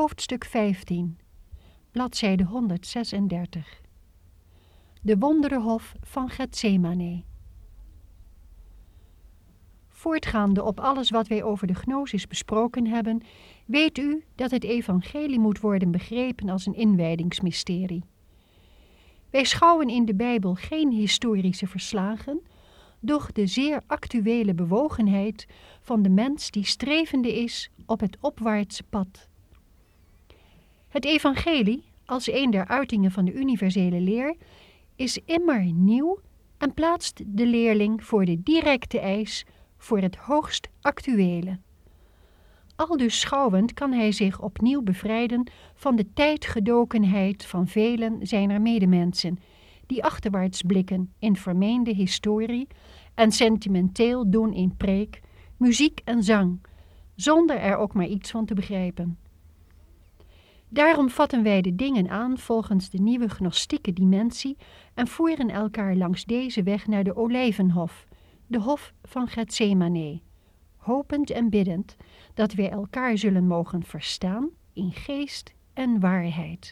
Hoofdstuk 15, bladzijde 136. De wonderenhof van Getsemane. Voortgaande op alles wat wij over de gnosis besproken hebben, weet u dat het evangelie moet worden begrepen als een inwijdingsmysterie. Wij schouwen in de Bijbel geen historische verslagen, doch de zeer actuele bewogenheid van de mens die strevende is op het opwaartse pad. Het evangelie, als een der uitingen van de universele leer, is immer nieuw en plaatst de leerling voor de directe eis voor het hoogst actuele. Aldus schouwend kan hij zich opnieuw bevrijden van de tijdgedokenheid van velen zijner medemensen, die achterwaarts blikken in vermeende historie en sentimenteel doen in preek, muziek en zang, zonder er ook maar iets van te begrijpen. Daarom vatten wij de dingen aan volgens de nieuwe gnostieke dimensie en voeren elkaar langs deze weg naar de Olijvenhof, de hof van Getsemane, hopend en biddend dat wij elkaar zullen mogen verstaan in geest en waarheid.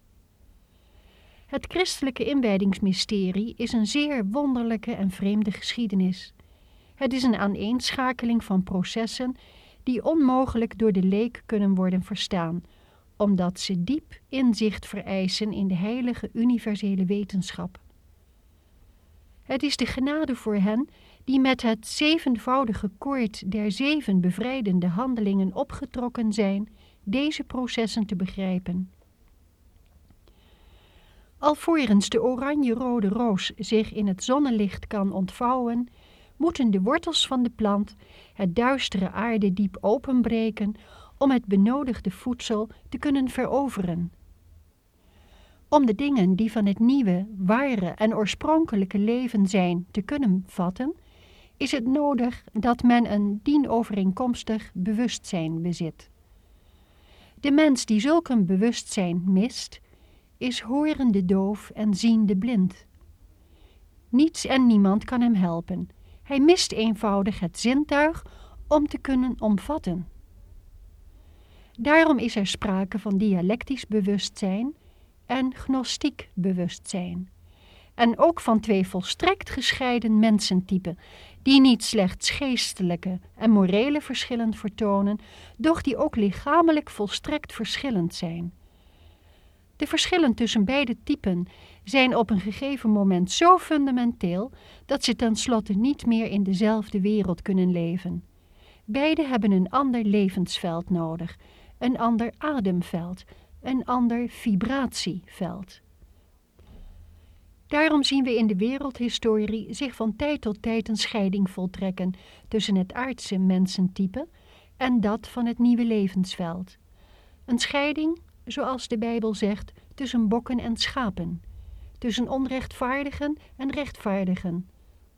Het christelijke inwijdingsmysterie is een zeer wonderlijke en vreemde geschiedenis. Het is een aaneenschakeling van processen die onmogelijk door de leek kunnen worden verstaan, omdat ze diep inzicht vereisen in de heilige universele wetenschap. Het is de genade voor hen die met het zevenvoudige koord der 7 bevrijdende handelingen opgetrokken zijn, deze processen te begrijpen. Alvorens de oranje-rode roos zich in het zonnelicht kan ontvouwen, moeten de wortels van de plant het duistere aardediep openbreken om het benodigde voedsel te kunnen veroveren. Om de dingen die van het nieuwe, ware en oorspronkelijke leven zijn te kunnen vatten, is het nodig dat men een dienovereenkomstig bewustzijn bezit. De mens die zulk een bewustzijn mist, is horende doof en ziende blind. Niets en niemand kan hem helpen. Hij mist eenvoudig het zintuig om te kunnen omvatten. Daarom is er sprake van dialectisch bewustzijn en gnostiek bewustzijn. En ook van 2 volstrekt gescheiden mensentypen, die niet slechts geestelijke en morele verschillen vertonen, doch die ook lichamelijk volstrekt verschillend zijn. De verschillen tussen beide typen zijn op een gegeven moment zo fundamenteel dat ze tenslotte niet meer in dezelfde wereld kunnen leven. Beide hebben een ander levensveld nodig, een ander ademveld, een ander vibratieveld. Daarom zien we in de wereldhistorie zich van tijd tot tijd een scheiding voltrekken tussen het aardse mensentype en dat van het nieuwe levensveld. Een scheiding, zoals de Bijbel zegt, tussen bokken en schapen, tussen onrechtvaardigen en rechtvaardigen.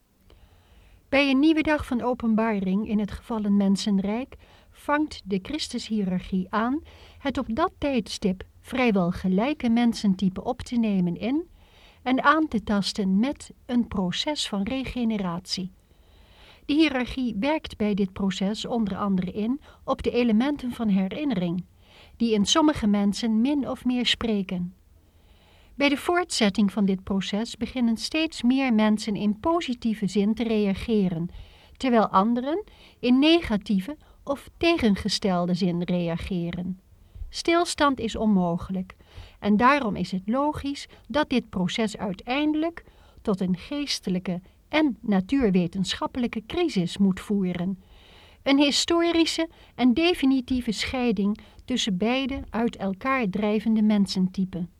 Bij een nieuwe dag van openbaring in het gevallen mensenrijk vangt de Christushiërarchie aan het op dat tijdstip vrijwel gelijke mensentype op te nemen in en aan te tasten met een proces van regeneratie. De hiërarchie werkt bij dit proces onder andere in op de elementen van herinnering, die in sommige mensen min of meer spreken. Bij de voortzetting van dit proces beginnen steeds meer mensen in positieve zin te reageren, terwijl anderen in negatieve of tegengestelde zin reageren. Stilstand is onmogelijk en daarom is het logisch dat dit proces uiteindelijk tot een geestelijke en natuurwetenschappelijke crisis moet voeren. Een historische en definitieve scheiding tussen beide uit elkaar drijvende mensentypen.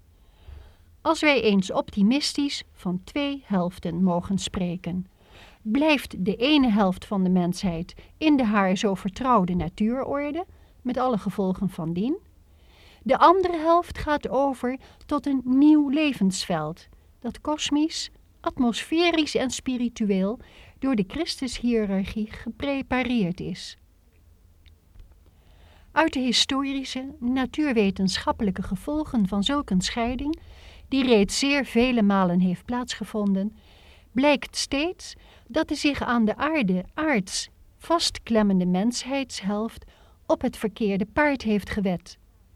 Als wij eens optimistisch van 2 helften mogen spreken, blijft de ene helft van de mensheid in de haar zo vertrouwde natuurorde, met alle gevolgen van dien. De andere helft gaat over tot een nieuw levensveld, dat kosmisch, atmosferisch en spiritueel door de Christushiërarchie geprepareerd is. Uit de historische, natuurwetenschappelijke gevolgen van zulk een scheiding, die reeds zeer vele malen heeft plaatsgevonden, blijkt steeds dat de zich aan de aarde aards vastklemmende mensheidshelft op het verkeerde paard heeft gewed.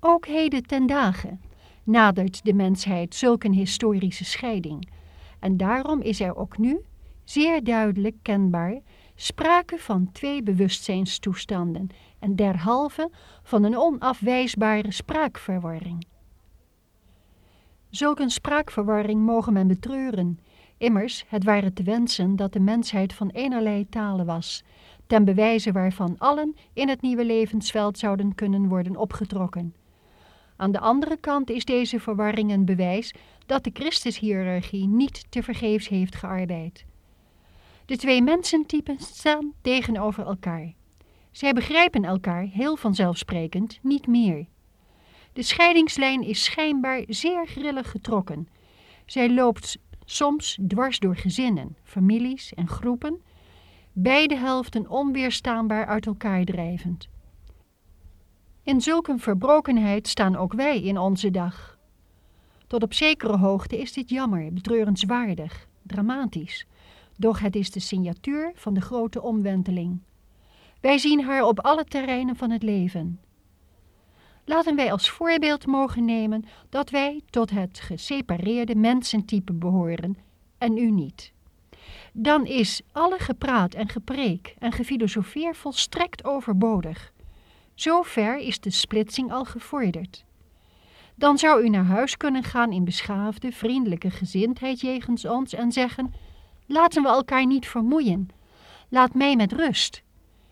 Ook heden ten dagen nadert de mensheid zulk een historische scheiding. En daarom is er ook nu, zeer duidelijk kenbaar, sprake van twee bewustzijnstoestanden en derhalve van een onafwijsbare spraakverwarring. Zulk een spraakverwarring mogen men betreuren. Immers, het ware te wensen dat de mensheid van eenerlei talen was, ten bewijze waarvan allen in het nieuwe levensveld zouden kunnen worden opgetrokken. Aan de andere kant is deze verwarring een bewijs dat de Christushiërarchie niet tevergeefs heeft gearbeid. De twee mensentypen staan tegenover elkaar. Zij begrijpen elkaar heel vanzelfsprekend niet meer. De scheidingslijn is schijnbaar zeer grillig getrokken. Zij loopt soms dwars door gezinnen, families en groepen, beide helften onweerstaanbaar uit elkaar drijvend. In zulk een verbrokenheid staan ook wij in onze dag. Tot op zekere hoogte is dit jammer, betreurenswaardig, dramatisch. Doch het is de signatuur van de grote omwenteling. Wij zien haar op alle terreinen van het leven. Laten wij als voorbeeld mogen nemen dat wij tot het gesepareerde mensentype behoren en u niet. Dan is alle gepraat en gepreek en gefilosofeer volstrekt overbodig. Zo ver is de splitsing al gevorderd. Dan zou u naar huis kunnen gaan in beschaafde, vriendelijke gezindheid jegens ons en zeggen: laten we elkaar niet vermoeien, laat mij met rust.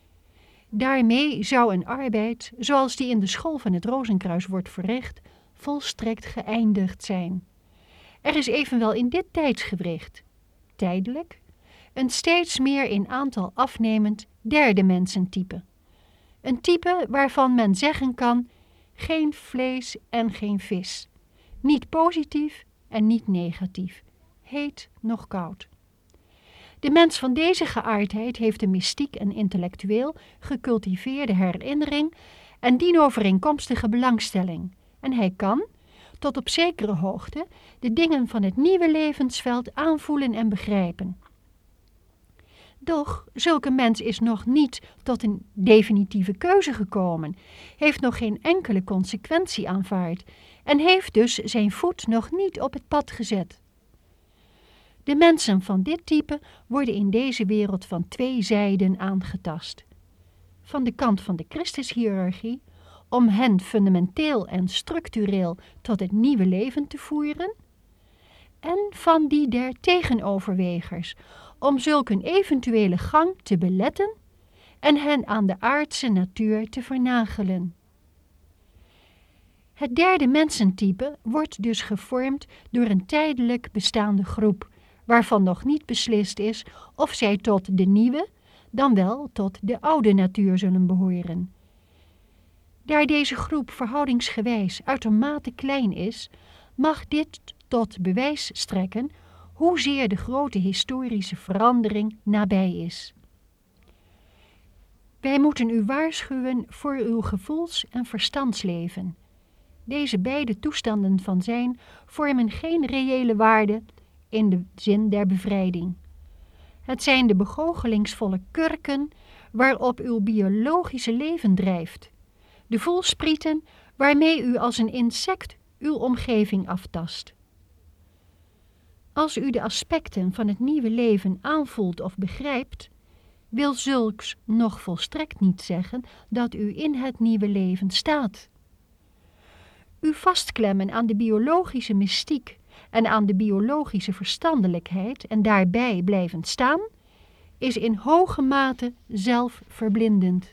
Daarmee zou een arbeid, zoals die in de school van het Rozenkruis wordt verricht, volstrekt geëindigd zijn. Er is evenwel in dit tijdsgewricht, tijdelijk, een steeds meer in aantal afnemend derde mensentype. Een type waarvan men zeggen kan: geen vlees en geen vis. Niet positief en niet negatief. Heet noch koud. De mens van deze geaardheid heeft een mystiek en intellectueel gecultiveerde herinnering en dienovereenkomstige belangstelling. En hij kan, tot op zekere hoogte, de dingen van het nieuwe levensveld aanvoelen en begrijpen. Doch zulke mens is nog niet tot een definitieve keuze gekomen, heeft nog geen enkele consequentie aanvaard en heeft dus zijn voet nog niet op het pad gezet. De mensen van dit type worden in deze wereld van twee zijden aangetast. Van de kant van de Christushiërarchie, om hen fundamenteel en structureel tot het nieuwe leven te voeren, en van die der tegenoverwegers, om zulk een eventuele gang te beletten en hen aan de aardse natuur te vernagelen. Het derde mensentype wordt dus gevormd door een tijdelijk bestaande groep, waarvan nog niet beslist is of zij tot de nieuwe, dan wel tot de oude natuur zullen behoren. Daar deze groep verhoudingsgewijs uitermate klein is, mag dit tot bewijs strekken hoezeer de grote historische verandering nabij is. Wij moeten u waarschuwen voor uw gevoels- en verstandsleven. Deze beide toestanden van zijn vormen geen reële waarde in de zin der bevrijding. Het zijn de begoochelingvolle kurken waarop uw biologische leven drijft, de voelsprieten waarmee u als een insect uw omgeving aftast. Als u de aspecten van het nieuwe leven aanvoelt of begrijpt, wil zulks nog volstrekt niet zeggen dat u in het nieuwe leven staat. U vastklemmen aan de biologische mystiek en aan de biologische verstandelijkheid en daarbij blijven staan, is in hoge mate zelfverblindend.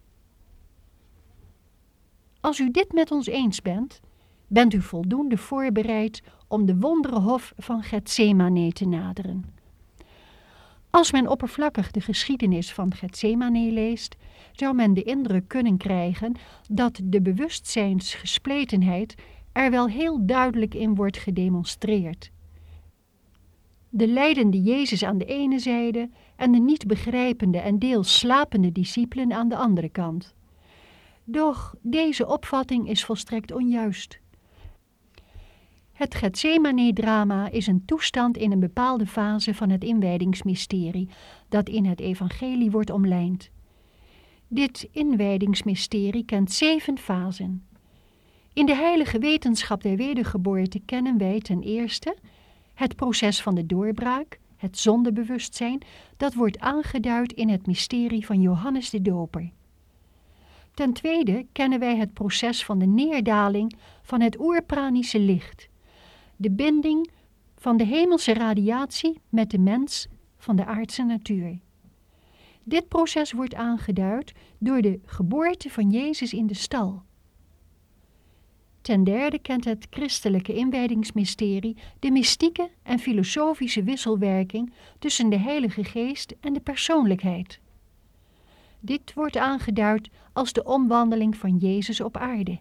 Als u dit met ons eens bent, bent u voldoende voorbereid om de wonderenhof van Getsemane te naderen. Als men oppervlakkig de geschiedenis van Getsemane leest, zou men de indruk kunnen krijgen dat de bewustzijnsgespletenheid er wel heel duidelijk in wordt gedemonstreerd. De lijdende Jezus aan de ene zijde en de niet begrijpende en deels slapende discipelen aan de andere kant. Doch deze opvatting is volstrekt onjuist. Het Getsemane-drama is een toestand in een bepaalde fase van het inwijdingsmysterie dat in het evangelie wordt omlijnd. Dit inwijdingsmysterie kent 7 fasen. In de heilige wetenschap der wedergeboorte kennen wij ten eerste het proces van de doorbraak, het zondebewustzijn, dat wordt aangeduid in het mysterie van Johannes de Doper. Ten tweede kennen wij het proces van de neerdaling van het oerpranische licht, de binding van de hemelse radiatie met de mens van de aardse natuur. Dit proces wordt aangeduid door de geboorte van Jezus in de stal. Ten derde kent het christelijke inwijdingsmysterie de mystieke en filosofische wisselwerking tussen de Heilige Geest en de persoonlijkheid. Dit wordt aangeduid als de omwandeling van Jezus op aarde.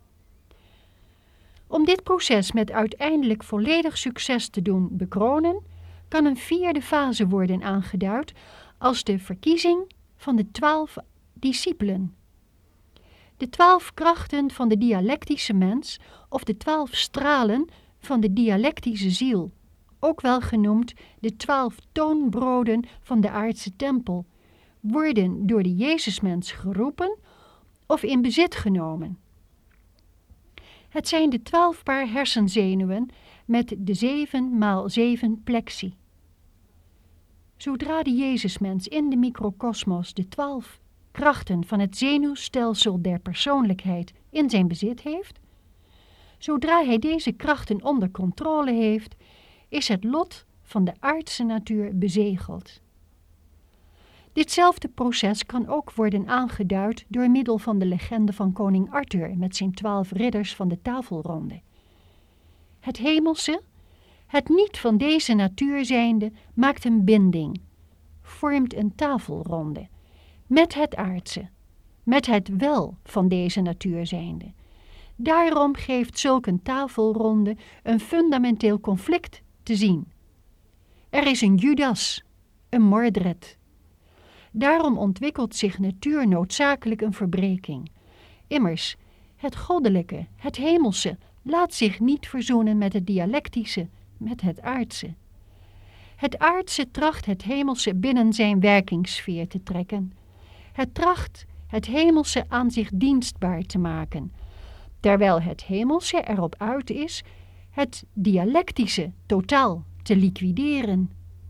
Om dit proces met uiteindelijk volledig succes te doen bekronen, kan een vierde fase worden aangeduid als de verkiezing van de 12 discipelen. De 12 krachten van de dialectische mens of de 12 stralen van de dialectische ziel, ook wel genoemd de 12 toonbroden van de aardse tempel, worden door de Jezusmens geroepen of in bezit genomen. Het zijn de 12 paar hersenzenuwen met de 7x7 plexi. Zodra de Jezusmens in de microkosmos de 12 krachten van het zenuwstelsel der persoonlijkheid in zijn bezit heeft, zodra hij deze krachten onder controle heeft, is het lot van de aardse natuur bezegeld. Ditzelfde proces kan ook worden aangeduid door middel van de legende van koning Arthur met zijn 12 ridders van de tafelronde. Het hemelse, het niet van deze natuur zijnde, maakt een binding, vormt een tafelronde, met het aardse, met het wel van deze natuur zijnde. Daarom geeft zulk een tafelronde een fundamenteel conflict te zien. Er is een Judas, een Mordred. Daarom ontwikkelt zich natuurnoodzakelijk een verbreking. Immers, het goddelijke, het hemelse, laat zich niet verzoenen met het dialectische, met het aardse. Het aardse tracht het hemelse binnen zijn werkingssfeer te trekken. Het tracht het hemelse aan zich dienstbaar te maken, terwijl het hemelse erop uit is het dialectische totaal te liquideren.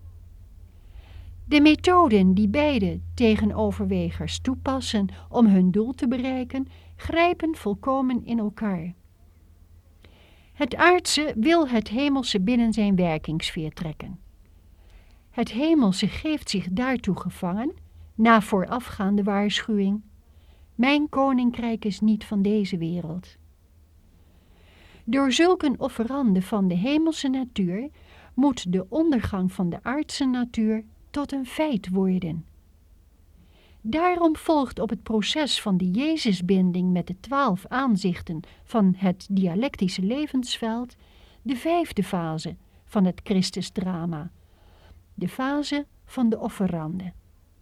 De methoden die beide tegenoverwegers toepassen om hun doel te bereiken, grijpen volkomen in elkaar. Het aardse wil het hemelse binnen zijn werkingssfeer trekken. Het hemelse geeft zich daartoe gevangen, na voorafgaande waarschuwing: mijn koninkrijk is niet van deze wereld. Door zulk een offerande van de hemelse natuur moet de ondergang van de aardse natuur tot een feit worden. Daarom volgt op het proces van de Jezusbinding met de 12 aanzichten van het dialectische levensveld de 5e fase van het Christusdrama, de fase van de offerande.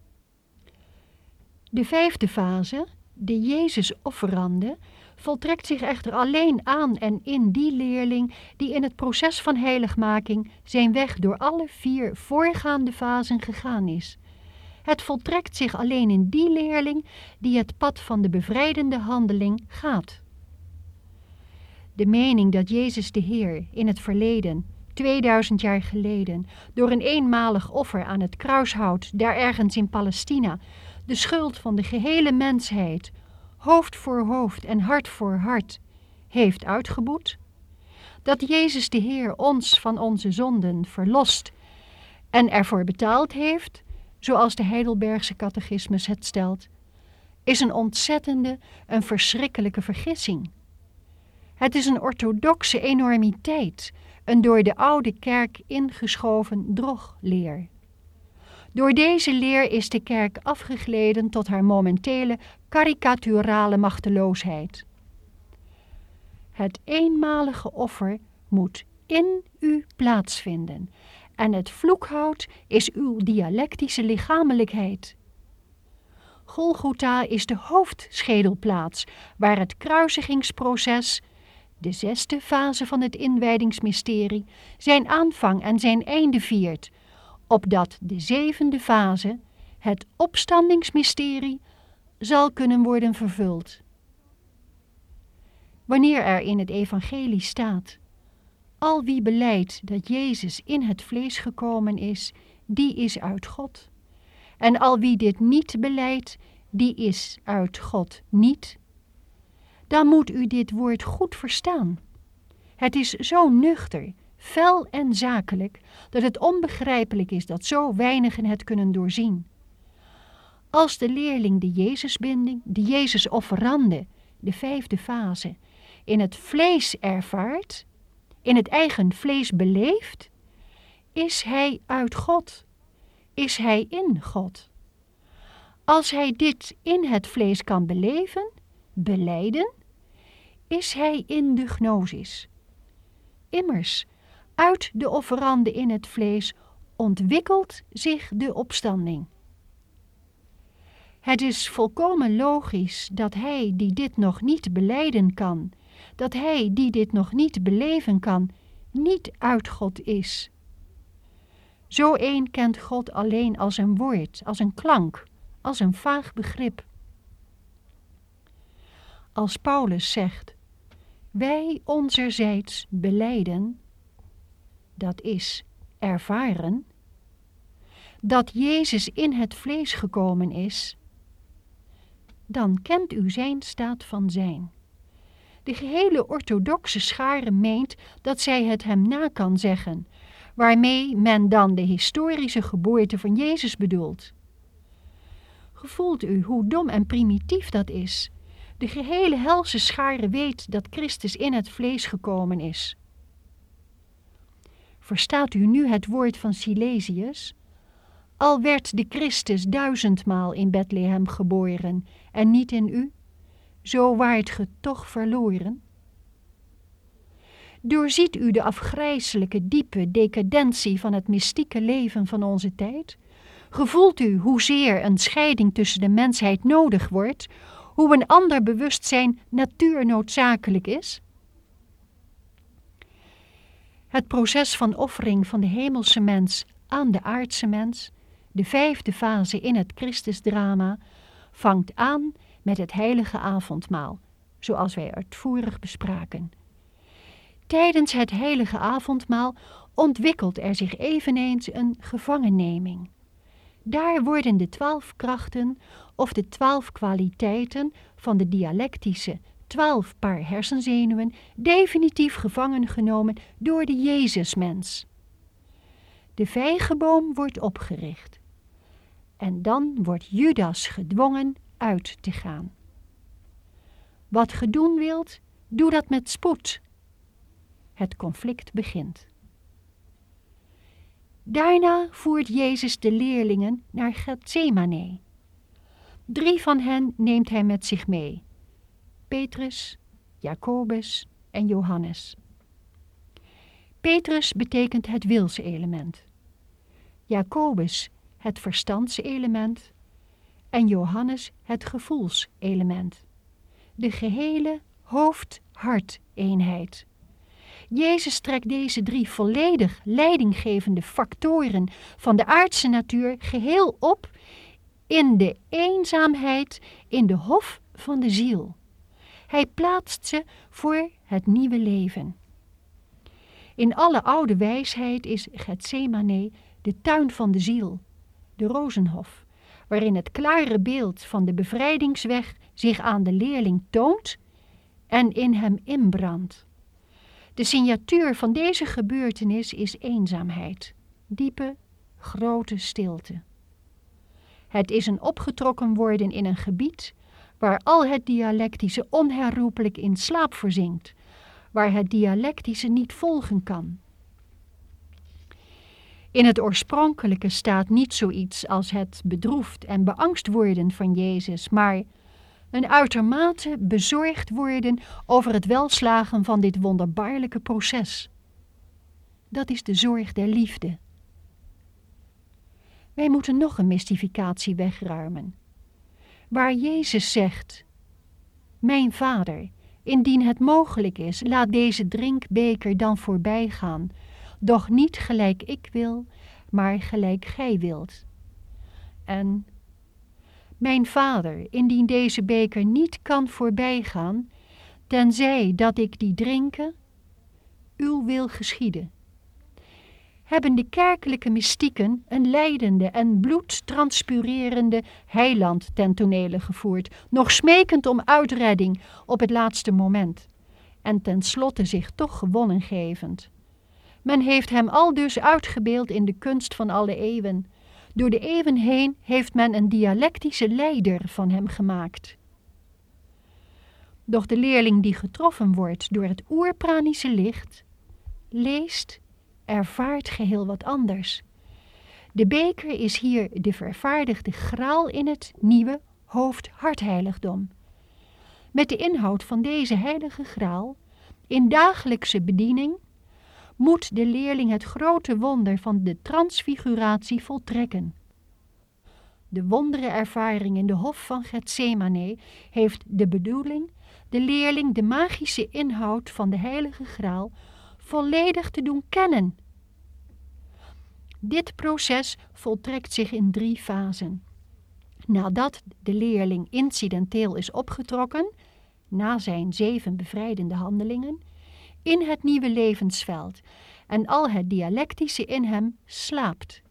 De 5e fase, de Jezus-offerande, voltrekt zich echter alleen aan en in die leerling die in het proces van heiligmaking zijn weg door alle 4 voorgaande fasen gegaan is. Het voltrekt zich alleen in die leerling die het pad van de bevrijdende handeling gaat. De mening dat Jezus de Heer in het verleden, 2000 jaar geleden, door een eenmalig offer aan het kruishout daar ergens in Palestina de schuld van de gehele mensheid, hoofd voor hoofd en hart voor hart, heeft uitgeboet, dat Jezus de Heer ons van onze zonden verlost en ervoor betaald heeft, zoals de Heidelbergse catechismus het stelt, is een ontzettende, een verschrikkelijke vergissing. Het is een orthodoxe enormiteit, een door de oude kerk ingeschoven drogleer. Door deze leer is de kerk afgegleden tot haar momentele karikaturale machteloosheid. Het eenmalige offer moet in u plaatsvinden en het vloekhout is uw dialectische lichamelijkheid. Golgotha is de hoofdschedelplaats waar het kruisigingsproces, de 6e fase van het inwijdingsmysterie, zijn aanvang en zijn einde viert, opdat de 7e fase, het opstandingsmysterie, zal kunnen worden vervuld. Wanneer er in het evangelie staat: al wie belijdt dat Jezus in het vlees gekomen is, die is uit God. En al wie dit niet belijdt, die is uit God niet. Dan moet u dit woord goed verstaan. Het is zo nuchter, fel en zakelijk, dat het onbegrijpelijk is dat zo weinigen het kunnen doorzien. Als de leerling de Jezusbinding, de Jezus-offerande, de 5e fase, in het vlees ervaart, in het eigen vlees beleeft, is hij uit God, is hij in God. Als hij dit in het vlees kan beleven, belijden, is hij in de gnosis. Immers, uit de offerande in het vlees ontwikkelt zich de opstanding. Het is volkomen logisch dat hij die dit nog niet belijden kan, dat hij die dit nog niet beleven kan, niet uit God is. Zo een kent God alleen als een woord, als een klank, als een vaag begrip. Als Paulus zegt: wij onzerzijds belijden, dat is ervaren, dat Jezus in het vlees gekomen is, dan kent u zijn staat van zijn. De gehele orthodoxe schare meent dat zij het hem na kan zeggen, waarmee men dan de historische geboorte van Jezus bedoelt. Gevoelt u hoe dom en primitief dat is? De gehele helse schare weet dat Christus in het vlees gekomen is. Verstaat u nu het woord van Silesius? Al werd de Christus 1000-maal in Bethlehem geboren en niet in u, zo waart ge toch verloren. Doorziet u de afgrijselijke, diepe decadentie van het mystieke leven van onze tijd? Gevoelt u hoezeer een scheiding tussen de mensheid nodig wordt, hoe een ander bewustzijn natuurnoodzakelijk is? Het proces van offering van de hemelse mens aan de aardse mens, de 5e fase in het Christusdrama, vangt aan met het heilige avondmaal, zoals wij uitvoerig bespraken. Tijdens het heilige avondmaal ontwikkelt er zich eveneens een gevangenneming. Daar worden de 12 krachten of de 12 kwaliteiten van de dialectische 12 paar hersenzenuwen definitief gevangen genomen door de Jezusmens. De vijgenboom wordt opgericht. En dan wordt Judas gedwongen uit te gaan. Wat ge doen wilt, doe dat met spoed. Het conflict begint. Daarna voert Jezus de leerlingen naar Getsemane. 3 van hen neemt hij met zich mee: Petrus, Jacobus en Johannes. Petrus betekent het wilselement, Jacobus het verstandselement en Johannes het gevoelselement. De gehele hoofd-hart-eenheid. Jezus trekt deze 3 volledig leidinggevende factoren van de aardse natuur geheel op in de eenzaamheid in de hof van de ziel. Hij plaatst ze voor het nieuwe leven. In alle oude wijsheid is Getsemane de tuin van de ziel, de rozenhof, waarin het klare beeld van de bevrijdingsweg zich aan de leerling toont en in hem inbrandt. De signatuur van deze gebeurtenis is eenzaamheid, diepe, grote stilte. Het is een opgetrokken worden in een gebied waar al het dialectische onherroepelijk in slaap verzinkt, waar het dialectische niet volgen kan. In het oorspronkelijke staat niet zoiets als het bedroefd en beangst worden van Jezus, maar een uitermate bezorgd worden over het welslagen van dit wonderbaarlijke proces. Dat is de zorg der liefde. Wij moeten nog een mystificatie wegruimen. Waar Jezus zegt: mijn Vader, indien het mogelijk is, laat deze drinkbeker dan voorbij gaan, doch niet gelijk ik wil, maar gelijk gij wilt. En: mijn Vader, indien deze beker niet kan voorbij gaan, tenzij dat ik die drinke, uw wil geschieden. Hebben de kerkelijke mystieken een lijdende en bloedtranspirerende heiland ten tonele gevoerd, nog smekend om uitredding op het laatste moment, en tenslotte zich toch gewonnen gevend. Men heeft hem aldus uitgebeeld in de kunst van alle eeuwen. Door de eeuwen heen heeft men een dialectische leider van hem gemaakt. Doch de leerling die getroffen wordt door het oerpranische licht, leest, ervaart geheel wat anders. De beker is hier de vervaardigde graal in het nieuwe hoofd-hartheiligdom. Met de inhoud van deze heilige graal, in dagelijkse bediening, moet de leerling het grote wonder van de transfiguratie voltrekken. De wonderenervaring in de hof van Getsemane heeft de bedoeling de leerling de magische inhoud van de heilige graal volledig te doen kennen. Dit proces voltrekt zich in 3 fasen. Nadat de leerling incidenteel is opgetrokken, na zijn 7 bevrijdende handelingen, in het nieuwe levensveld en al het dialectische in hem slaapt.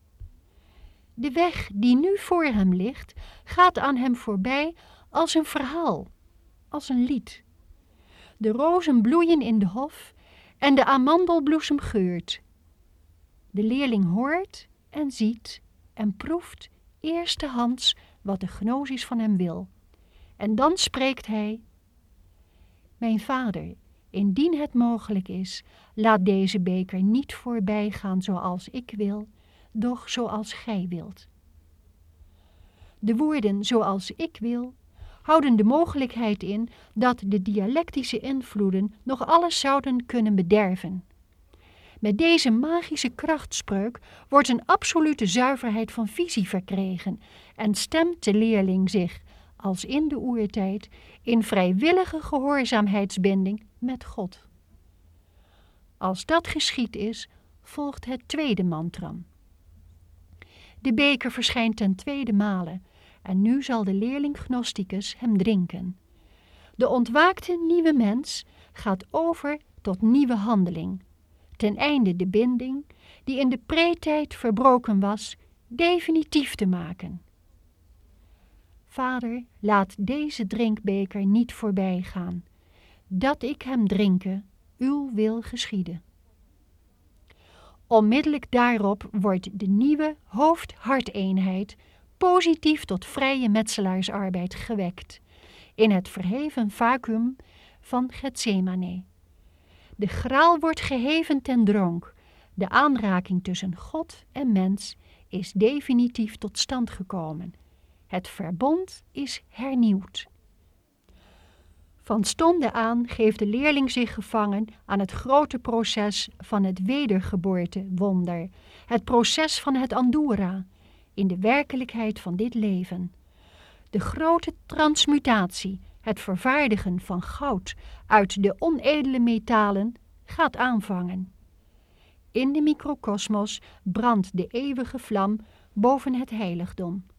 De weg die nu voor hem ligt, gaat aan hem voorbij als een verhaal, als een lied. De rozen bloeien in de hof en de amandelbloesem geurt. De leerling hoort en ziet en proeft eerstehands wat de gnosis van hem wil. En dan spreekt hij: Mijn vader, indien het mogelijk is, laat deze beker niet voorbij gaan zoals ik wil, doch zoals gij wilt. De woorden zoals ik wil houden de mogelijkheid in dat de dialectische invloeden nog alles zouden kunnen bederven. Met deze magische krachtspreuk wordt een absolute zuiverheid van visie verkregen en stemt de leerling zich, als in de oertijd, in vrijwillige gehoorzaamheidsbinding met God. Als dat geschied is, volgt het tweede mantram. De beker verschijnt ten tweede male en nu zal de leerling Gnosticus hem drinken. De ontwaakte nieuwe mens gaat over tot nieuwe handeling, ten einde de binding, die in de pre-tijd verbroken was, definitief te maken. Vader, laat deze drinkbeker niet voorbij gaan, dat ik hem drinke, uw wil geschieden. Onmiddellijk daarop wordt de nieuwe hoofd-harteenheid positief tot vrije metselaarsarbeid gewekt, in het verheven vacuüm van Getsemane. De graal wordt geheven ten dronk. De aanraking tussen God en mens is definitief tot stand gekomen. Het verbond is hernieuwd. Van stonde aan geeft de leerling zich gevangen aan het grote proces van het wedergeboortewonder, het proces van het Andura, in de werkelijkheid van dit leven. De grote transmutatie, het vervaardigen van goud uit de onedele metalen, gaat aanvangen. In de microkosmos brandt de eeuwige vlam boven het heiligdom.